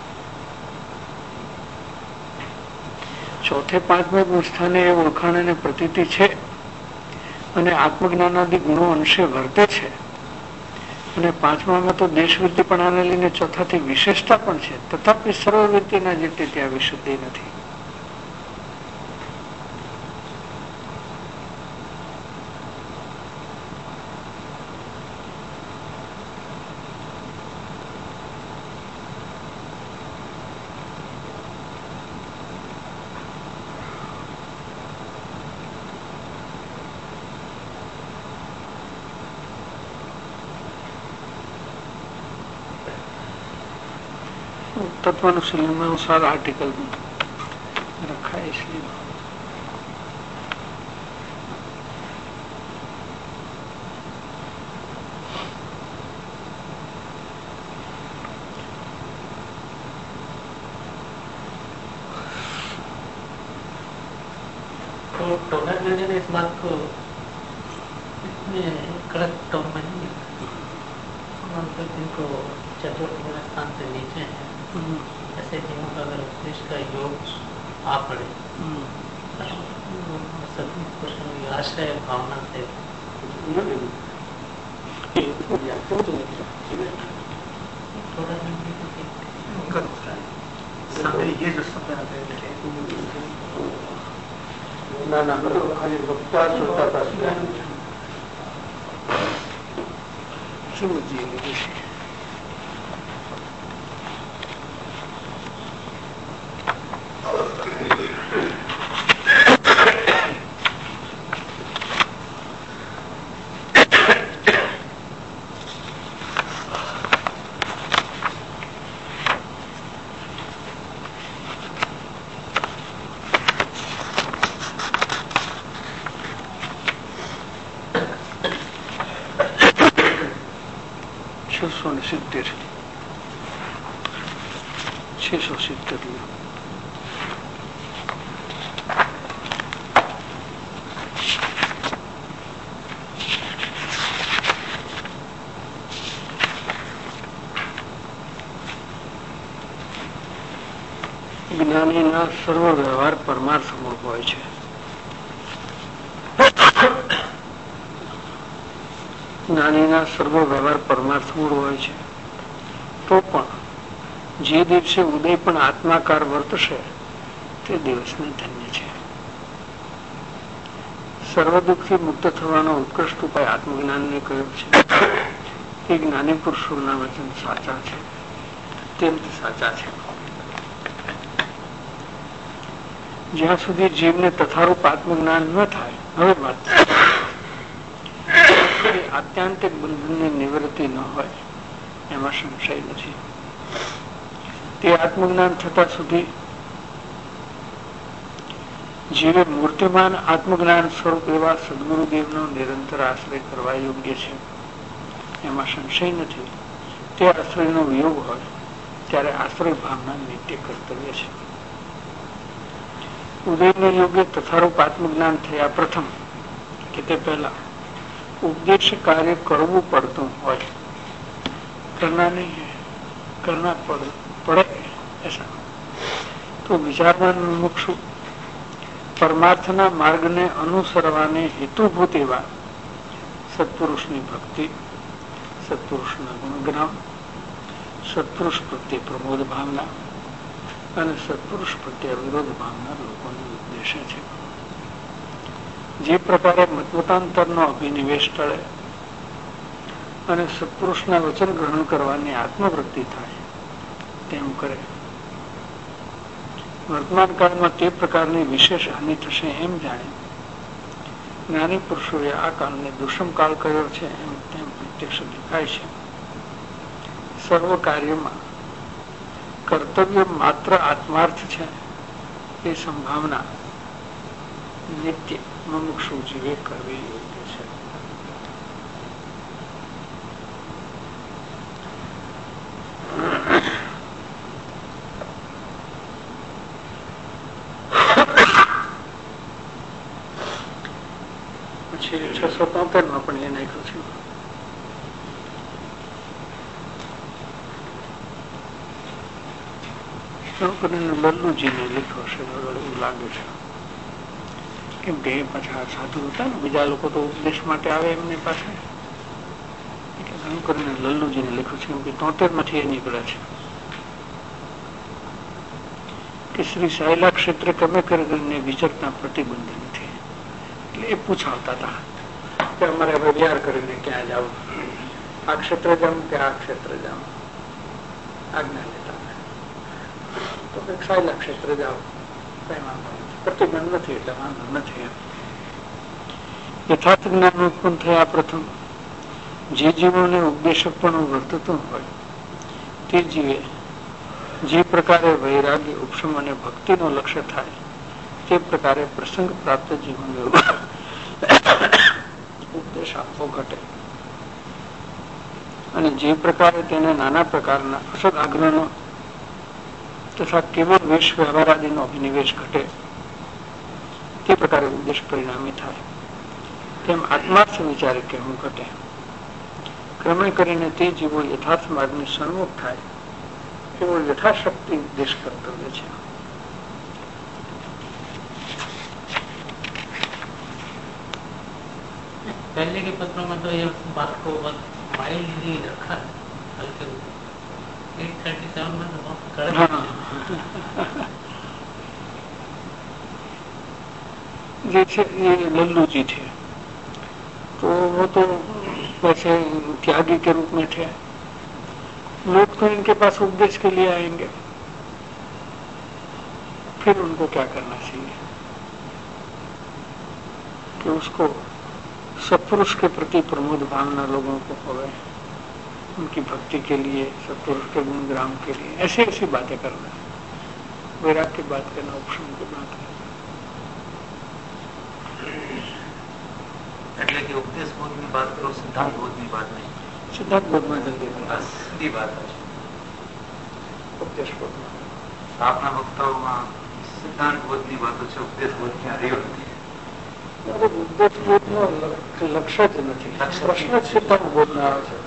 ચોથે પાંચમે ગુણ સ્થાને એ ઓળખાણ અને પ્રતીતિ છે અને આત્મજ્ઞાનાદિ ગુણો અંશે વર્તે છે, અને પાંચમામાં તો દેશવૃત્તિપણાને લઈને ચોથાથી વિશેષતા પણ છે, તથાપી સર્વવૃત્તિના જેટલી ત્યાં વિશુદ્ધિ નથી. तत्वानुशीलन आर्टिकल रखा है इसलिए। तो टोनर ने इस बात को इतने कड़क टोन में नहीं जिनको चतुर्थ स्थान से नीचे है ऐसे जीवों का अगर उपदेश का योग आ पड़े सभी पुरुषों की आश्रय भावना से ये जो शब्द ना ना मतलब खाली वक्ता श्रोता का समझिए। 670 જ્ઞાનીના સર્વ વ્યવહાર પરમાર્થ મૂળ હોય છે. જ્ઞાનીના સર્વ વ્યવહાર પરમાર્થ મૂળ હોય છે તો પણ જે દિવસે ઉદય પણ આત્માકાર વર્તશે તે દિવસને ધન્ય છે. સર્વ દુઃખથી મુક્ત થવાનો ઉત્કૃષ્ટ ઉપાય આત્મજ્ઞાનને કહ્યો છે. એ જ્ઞાની પુરુષોના વચન સાચા છે, અત્યંત સાચા છે. જ્યાં સુધી જીવને તથારૂપ આત્મજ્ઞાન ન થાય, હવે વાત આત્યાંતિક બંધનની નિવૃત્તિ ન હોય એમાં સંશય નથી. તે આત્મજ્ઞાન થતા સુધી જીવે મૂર્તિમાન આત્મજ્ઞાન સ્વરૂપ એવા સદગુરુદેવનો નિરંતર આશ્રય કરવા યોગ્ય છે, એમાં સંશય નથી. તે આશ્રયનો વિયોગ હોય ત્યારે આશ્રય ભાવના નિત્ય કર્તવ્ય છે. ઉદયને યોગ્ય તથારૂપ આત્મજ્ઞાન થયા પ્રથમ કે તે પહેલા ઉપદેશ કાર્ય કરવું પડતું હોય, કરના નહીં કરના પડે એસા તો વિચારવાન મુક્ષુ પરમાર્થના માર્ગને અનુસરવાને હેતુભૂત એવા સત્પુરુષની ભક્તિ, સત્પુરુષના ગુણગ્રામ, સત્પુરુષ પ્રત્યે પ્રમોદ ભાવના અને સત્પુરુષ પ્રત્યે વિરોધ ભાવના લોકોને ઉદ્દેશે છે. જે પ્રકારે મતમતાંતરનો અભિનિવેશ ટળે અને સત્પુરુષના વચન ગ્રહણ કરવાની આત્મવૃત્તિ થાય તેમ કરે. વર્તમાન કાળમાં તે પ્રકારની વિશેષ હાનિ થશે એમ જાણે જ્ઞાની પુરુષોએ આ કાળને દુષ્મ કાળ કર્યો છે એમ તેમ પ્રત્યક્ષ દેખાય છે. સર્વ કાર્યમાં કર્તવ્ય માત્ર આત્માર્થ છે એ સંભાવના નિત્ય મુમુક્ષુ જીવે કરવી યોગ્ય છે. પછી 673 માં પણ એ નાખ્યું છે. લલ્લુજીને લખ્યો છે એવું લાગે છે. કેમ કે એ પાછા સાધુ હતા ને, બીજા લોકો તો ઉપદેશ માટે આવે એમની પાસે, એટલે ઘણું કરીને લલ્લુજીને લખ્યું છે. કેમ કે 73 માંથી એ નીકળે છે કે શ્રી સાયલા ક્ષેત્રે કમે કરીને વિચરતા પ્રતિબંધ નથી. એટલે એ પૂછાવતા હતા કે અમારે હવે વિચાર કરીને ક્યાં જવું, આ ક્ષેત્ર જાઉં કે આ ક્ષેત્ર જાઉં, આજ્ઞા લેતા તો સાયલા ક્ષેત્ર જાઓ, કઈ વાંધો નથી, પ્રતિબંધ નથી એટલે વાંધો નથી. યથાર્થ જ્ઞાન ઉત્પન્ન થયા પ્રથમ જે જીવોને ઉપદેશક પણ વર્તતું હોય તે જીવે જે પ્રકારે વૈરાગ્ય ઉપશમ અને ભક્તિનો લક્ષ્ય થાય તે પ્રકારે પ્રસંગ પ્રાપ્ત જીવન ઉપદેશ આપવો ઘટે અને જે પ્રકારે તેને નાના પ્રકારના અસદ આગ્રહનો તથા કેવળ વેશ વ્યવહાર આદિનો અભિનિવેશ ઘટે તે પ્રકારે ઉપદેશ પરિણામી થાય તેમ આત્માર્થ વિચારે કહેવું ઘટે. ક્રમે કરીને તે જીવો યથાર્થ માર્ગની સન્મુખ થાય એવો યથાશક્તિ ઉપદેશ કર્તવ્ય છે. पहले के पत्रों में तो ये बात को माइल्डली रखा है, हल्के 837 में तो बहुत कड़क जैसे ये लल्लू जी थे तो वो तो वैसे त्यागी के रूप में थे. लोग तो इनके पास उपदेश के लिए आएंगे, फिर उनको क्या करना चाहिए कि उसको सत्पुरुष के प्रति प्रमोद भावना लोगों को होवे, उनकी भक्ति के लिए, सत्पुरुष के गुणग्राम के लिए ऐसी ऐसी बातें करना, वैराग की बात करना, उपशम की बात करना. એટલે કે ઉપદેશ બોધની વાત કરો, સિદ્ધાંત બોધની વાત નહીં. સિદ્ધાંત બોધમાં જલ્દી સીધી વાત છે. ઉપદેશ બોધમાં આપણા વક્તાઓમાં સિદ્ધાંત બોધની વાતો છે, ઉપદેશ બોધ ક્યાં રહ્યો નથી. ઉપદેશ બોધનો લક્ષ્ય જ નથી, પ્રશ્ન જ સિદ્ધાંત બોધના આવે છે.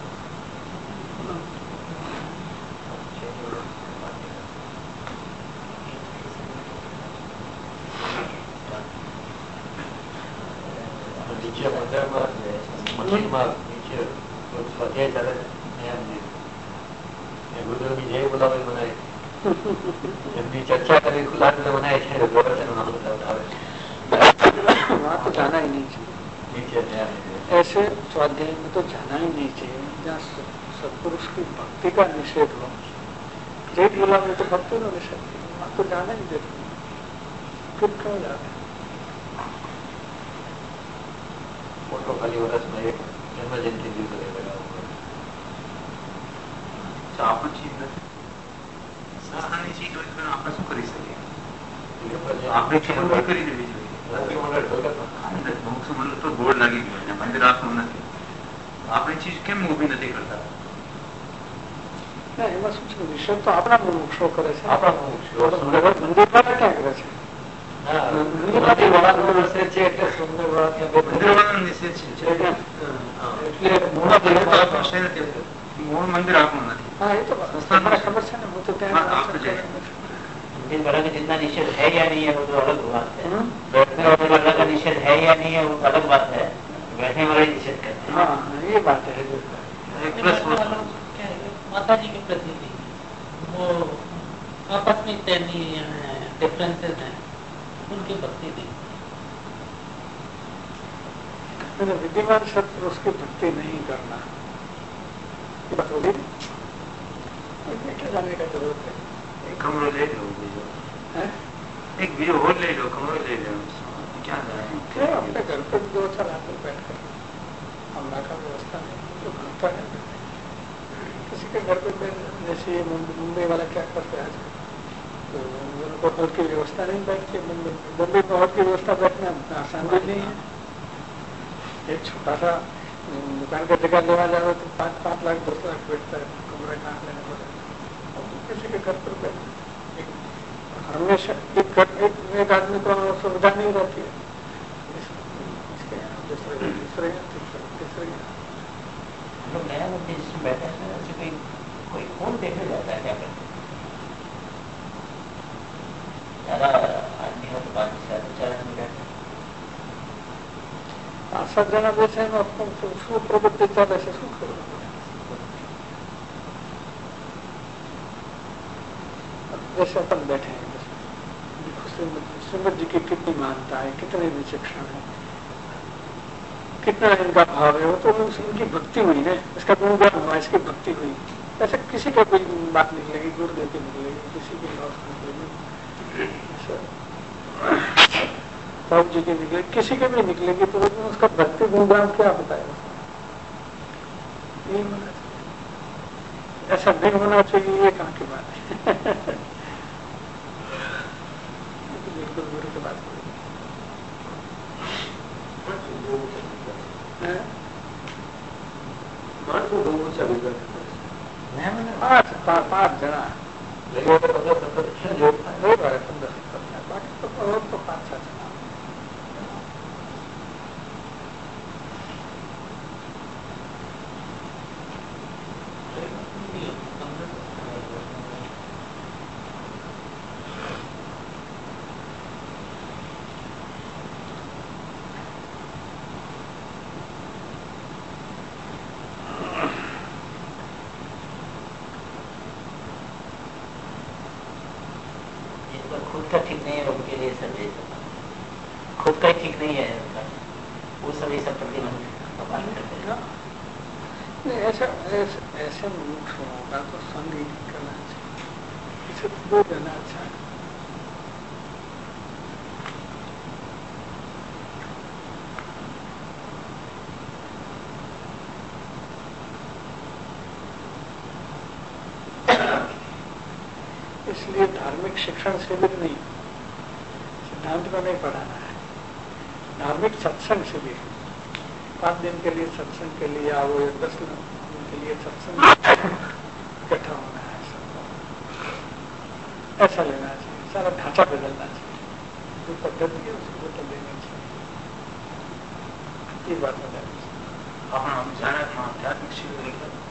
चर्चा करी खुला बनाए थे वहाँ तो जाना ही नहीं चाहिए, ऐसे स्वाध्याय में तो जाना ही नहीं चाहिए जहाँ सत्पुरुष की भक्ति का निषेध हो. जय बोला में तो भक्ति का निषेध, वहाँ तो जाना ही देते, फिर क्यों जाते. फोटो खाली वर्ष में एक जन्म जयंती दिवस આપણે ચીજ નથી, સંસ્થાની ચીજ હોય તો આપણે શું કરી શકીએ? આપણે ચીજ કરી દેવી જોઈએ. તો બોર્ડ લાગી ગયું, મંદિર રાખવું નથી, આપણી ચીજ કેમ ઉભી નથી કરતા? એમાં શું છે, વિષય તો આપણા મુમુક્ષો કરે છે, આપણા મુમુક્ષો મંદિર વાળા ક્યાં કરે છે? મંદિર વાળાનો નિષેધ છે એટલે મંદિર વાળાનો નિષેધ છે એટલે મૂળ મંદિર આપણું નથી. હા, એ તો ખબર છે ને, હું તો ત્યાં मंदिर वाला का जितना निषेध है या नहीं है वो तो अलग बात है. बैठने वाला का निषेध है या नहीं है वो अलग बात है. बैठने वाला ही निषेध करते हैं. हाँ, ये बात है. माता जी के प्रति वो आपस में इतनी डिफरेंसेस हैं, उनकी भक्ति थी. विद्यमान सत्पुरुष की भक्ति नहीं करना, बात होगी जाने का जरूरत है. कमरो ले लो, एक बीजो और ले लो, कमरो ले लो, क्या अपने घर पर 2-4 आदमी बैठ कर हमला का व्यवस्था नहीं, जो घंटा है किसी के घर पर, जैसे मुंबई वाला क्या करते हैं आजकल, तो उनको हॉल की व्यवस्था नहीं बैठती. मुंबई में हॉल की व्यवस्था बैठना आसान भी नहीं है. एक छोटा सा दुकान का जगह लेवा जाओ तो 5 लाख 10 लाख बैठता है, कमरे कहाँ लेने पड़े. किसी के घर पर हमेशा एक आदमी को सुविधा नहीं रहती है, दूसरे लोग नया मुद्दे जिसमें बैठे हैं उससे कोई फोन देखने जाता है क्या करते हैं? ज्यादा आदमी हो तो 5-4 आदमी बैठे 5-7 जना बैठे हैं, શું પ્રવૃત્તિ ચાલે છે, શું કરવું? जैसे अपन बैठे हैं, श्रीमद जी की कितनी मानता है, कितने विचक्षण है, कितना इनका भाव है, वो तो इनकी भक्ति हुई ना, इसका गुणगान हुआ, इसकी भक्ति हुई. ऐसे किसी का कोई बात निकलेगी, गुरुदेव की निकलेगी, किसी की बात निकलेगी, बाबू जी की निकलेगी, किसी की भी निकलेगी, तो उसका भक्ति गुणगान क्या बताएगा? ऐसा नहीं होना चाहिए, ये कहाँ की बात है। बिल्कुल गुरु की बात पांच जना बाकी तो और तो 5-6 जना। खुद का ठीक नहीं है उनके लिए सब ये सब खुद का ही ठीक नहीं है उनका, वो सब ये सब प्रतिबंध पालन करते हैं। नहीं, ऐसे मूर्खों का तो संग ही नहीं करना चाहिए, इसे दो देना अच्छा है। इसलिए धार्मिक शिक्षण शिविर नहीं, सिद्धांत को नहीं पढ़ाना है, धार्मिक सत्संग शिविर 5 दिन के लिए सत्संग के लिए आओ, 10 दिन के लिए सत्संग इकट्ठा होना है, सबको ऐसा लेना चाहिए, सारा ढांचा बदलना चाहिए, जो पद्धति है उसको बदल देनी चाहिए, ये बात बतानी चाहिए। हम जाना आध्यात्मिक शिविर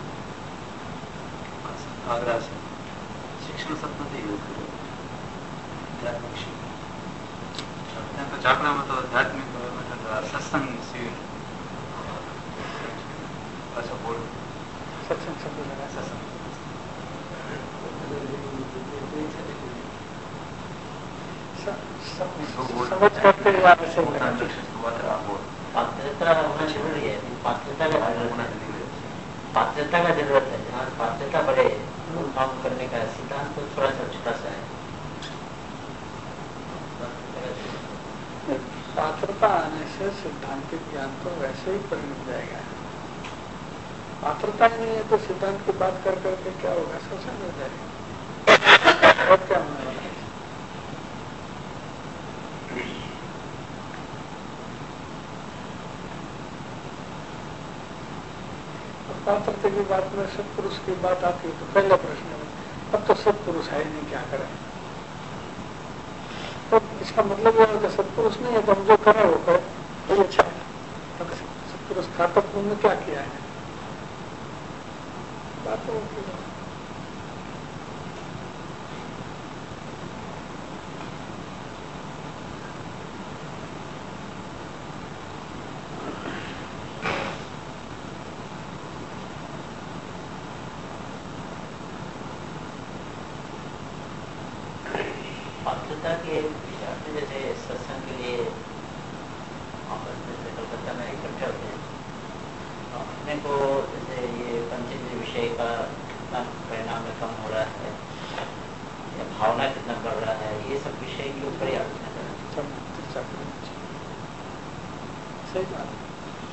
आगरा से शिक्षण सत्पति आध्यात्मिक शिविर तो चाकड़ा में तो आध्यात्मिक सत्संग शिविर अच्छा बोल सत्संग शब्द लगा, सत्संग समझ करते हुए से पात्रता होना जरूरी है, पात्रता का जरूरत है। जहाँ पात्रता बढ़े वो काम करने का सिद्धांत तो थोड़ा सा छोटा सा है। पात्रता आने से सिद्धांतिक ज्ञान तो वैसे ही परिणत जाएगा। पात्रता ही नहीं है तो सिद्धांत की बात कर करके क्या होगा, शोषण हो जाएगा और क्या होने वाला है। पात्रता की बात में सत्पुरुष की बात आती है तो पहला प्रश्न है, अब तो सत्पुरुष है नहीं, क्या करें? तो इसका मतलब यह है कि सत्पुरुष नहीं है तो हम जो करें वो करें, वो अच्छा है। तो सत्पुरुष था तो तुमने क्या किया है? बात तो पात्रता के विद्यार्थी जैसे सत्संग के लिए आपस में कलकत्ता में इकट्ठे होते हैं, अपने को जैसे ये पंचेंद्रिय विषय का कितना परिणाम में कम हो रहा है या भावना कितना बढ़ रहा है, ये सब विषय के ऊपर ही आलोचना करना चर्चा करनी चाहिए। सही बात है।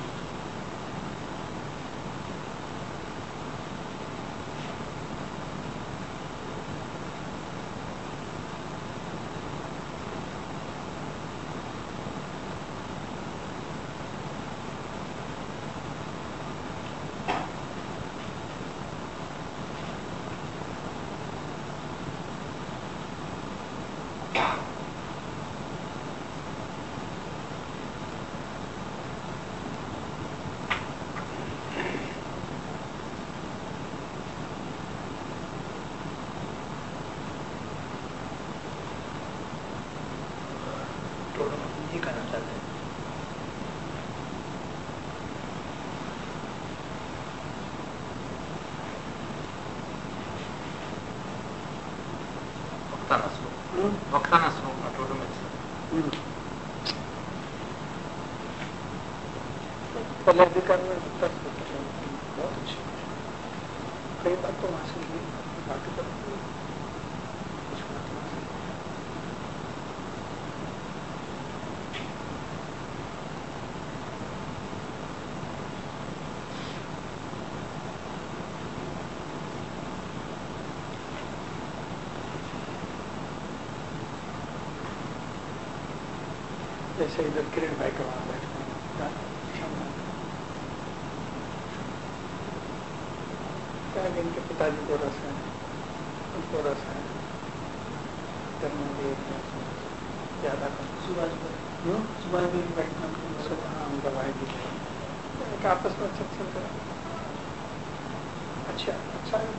ये करना चाहते हैं। वक्ताना स्वरूप में टोटल में पहले अधिकार में बहुत अच्छी कई बात तो वहां से बाकी तो कुछ बात वहां से जैसे इधर किरण भाई का वहां बैठते हैं, इनके पिताजी को रस है, उनको रस है, ज्यादा सुभाष भी बैठना, उनका भाई भी है, आपस में अच्छा चल रहा है, अच्छा है।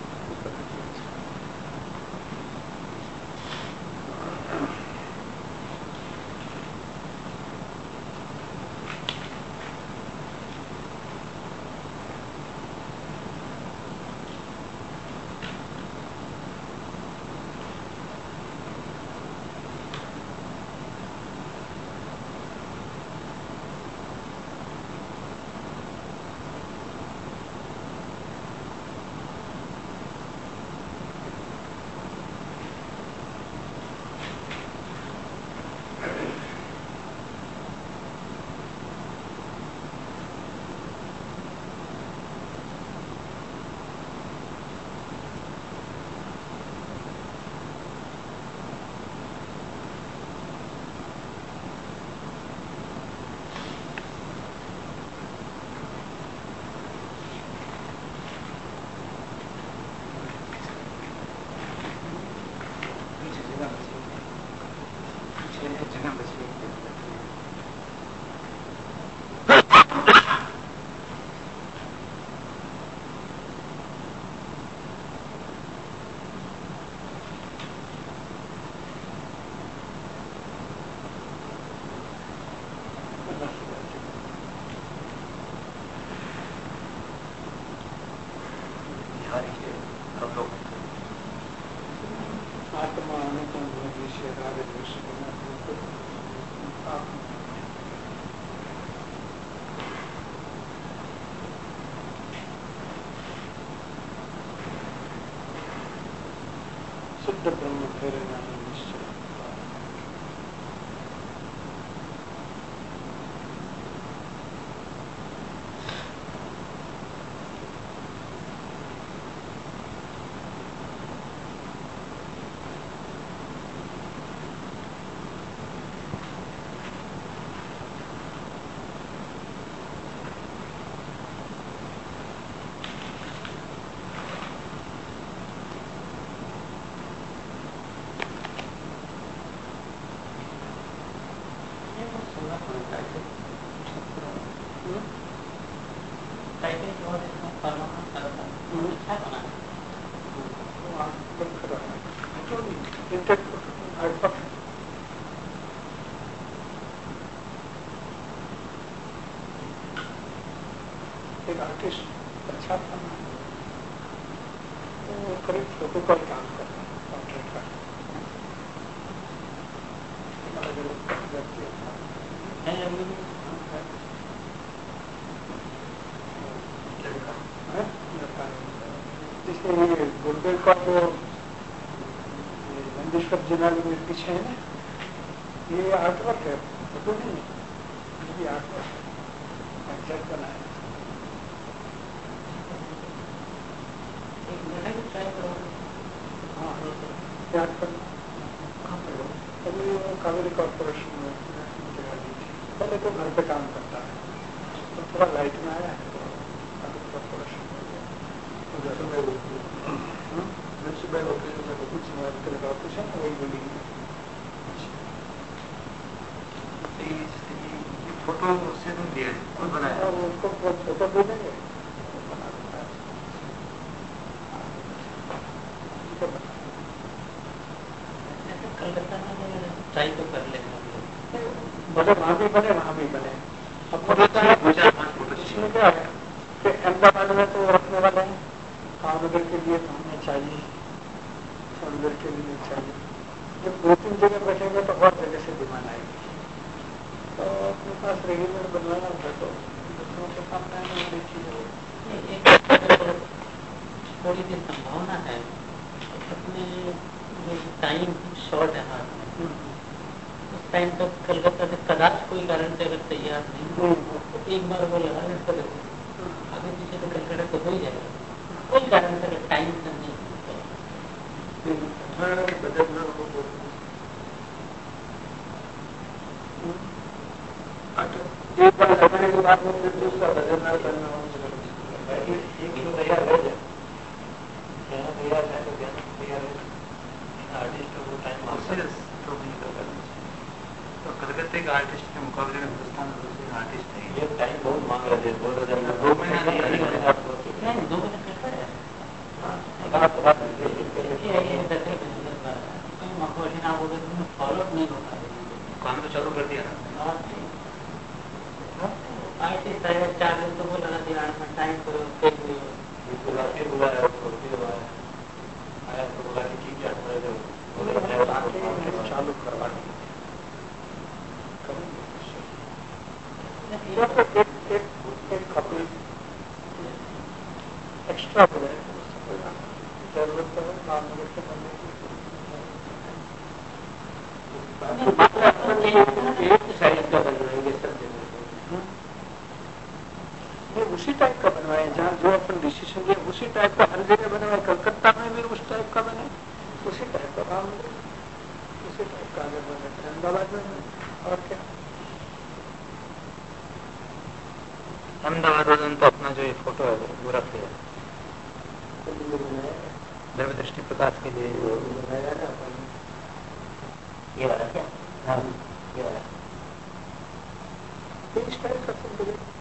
शुद्ध ब्रह्म फेरे नाम निश्चय। एक आर्टिस्ट अच्छा था, वो करीब फोटो पर काम कर रहा है, कॉन्ट्रैक्ट का अलग अलग व्यक्ति लड़का जिसने ये गुरुदेव का जो नंदीश्वर जिनाल में पीछे है ना, ये आर्टवर्क है, फोटो नहीं है, ये आर्टवर्क है, एग्जैक्ट बनाया। अभी वो कावेरी कॉर्पोरेशन में जगह दी थी, पहले तो घर पे काम करता है, तो थोड़ा लाइट में आया है, तो कावेरी कॉर्पोरेशन कुछ ऑफिस है ना, वही बिल्डिंग में। फोटो से तुम दिया खुद बनाया, उनको फोटो दे देंगे, ट्राई तो कर लेंगे, बने वहां भी बने। इसमें क्या है कि अहमदाबाद में तो रखने वाले हैं, भावनगर के लिए तो हमें चाहिए, सोनभद्र के लिए चाहिए, जब 2-3 जगह बैठेंगे तो और जगह से डिमांड आएगी, तो अपने पास रेगुलर बनवाना होता है, तो दूसरों के सामने आने वाली चीज थोड़ी सी संभावना है, अपने टाइम शॉर्ट है हाथ में, उस टाइम तक कलकत्ता से कदाच कोई कारण से अगर तैयार नहीं तो एक बार वो लगा ले तो आगे पीछे तो कलकत्ता तो हो ही जाएगा, कोई कारण से अगर टाइम से नहीं बजट एक बार लगाने के बाद में फिर दूसरा बदलना करना तैयार हो जाए, तैयार है तो तैयार है आर्टिस्ट को टाइम तो नहीं कर पाते। तो कलकत्ते के आर्टिस्ट के मुकाबले में हिंदुस्तान में दूसरे आर्टिस्ट नहीं, ये टाइम बहुत मांग रहे थे, 2 महीने नहीं, 2 महीने फॉलो नहीं होता, काम तो चालू कर दिया ना। आर्टिस्ट आया 4 दिन तो बोला ना टाइम करो, फिर बुलाया आया तो बोला कि ठीक है चालू करवा एक्स्ट्रा हो जाए जरूरत है काम साइज का बनवाएंगे सब जगह, उसी टाइप का बनवाए जहाँ जो अपन डिसीजन लिया उसी टाइप का हर जगह बनवाए, कलकत्ता में भी उस टाइप का बने, उसी टाइप का काम उसी टाइप का आगे बने, अहमदाबाद में और क्या। अहमदाबाद तो अपना जो ये फोटो है वो रख लिया द्रव्य दृष्टि प्रकाश के लिए बनाया ना अपन, ये वाला क्या? हाँ ये वाला इस टाइप का